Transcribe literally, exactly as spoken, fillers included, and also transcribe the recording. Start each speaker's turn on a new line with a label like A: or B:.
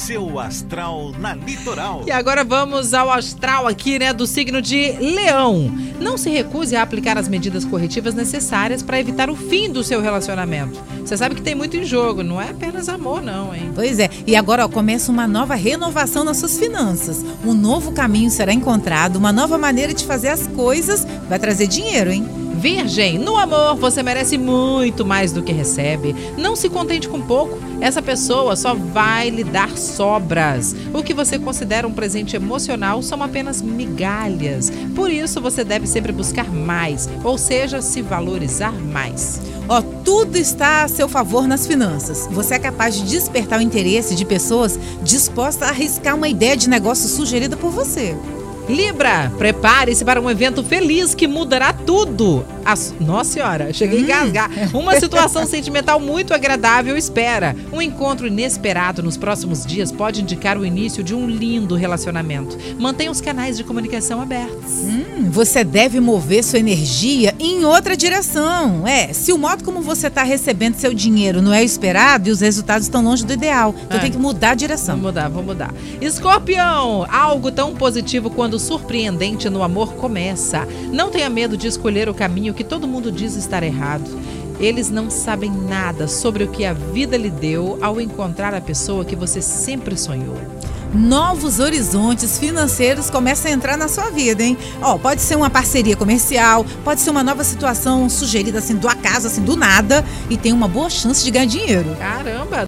A: seu astral na Litoral.
B: E agora vamos ao astral aqui, né, do signo de Leão. Não se recuse a aplicar as medidas corretivas necessárias para evitar o fim do seu relacionamento. Você sabe que tem muito em jogo, não é apenas amor não, hein?
C: Pois é, e agora ó, começa uma nova renovação nas suas finanças. Um novo caminho será encontrado, uma nova maneira de fazer as coisas vai trazer dinheiro, hein?
B: Virgem, no amor você merece muito mais do que recebe. Não se contente com pouco. Essa pessoa só vai lhe dar sobras. O que você considera um presente emocional são apenas migalhas. Por isso você deve sempre buscar mais, ou seja, se valorizar mais.
C: Ó, tudo está a seu favor nas finanças. Você é capaz de despertar o interesse de pessoas dispostas a arriscar uma ideia de negócio sugerida por você.
B: Libra, prepare-se para um evento feliz que mudará tudo. As... Nossa senhora, cheguei hum. a engasgar. Uma situação sentimental muito agradável espera. Um encontro inesperado nos próximos dias pode indicar o início de um lindo relacionamento. Mantenha os canais de comunicação abertos.
C: Hum, você deve mover sua energia em outra direção. É, se o modo como você está recebendo seu dinheiro não é esperado e os resultados estão longe do ideal, então ah, tem que mudar a direção.
B: Vou mudar, vou mudar. Escorpião, algo tão positivo quando surpreendente no amor começa. Não tenha medo de escolher o caminho que todo mundo diz estar errado. Eles não sabem nada sobre o que a vida lhe deu ao encontrar a pessoa que você sempre sonhou.
C: Novos horizontes financeiros começam a entrar na sua vida, hein? Ó, pode ser uma parceria comercial, pode ser uma nova situação sugerida assim do acaso, assim do nada, e tem uma boa chance de ganhar dinheiro.
B: Caramba!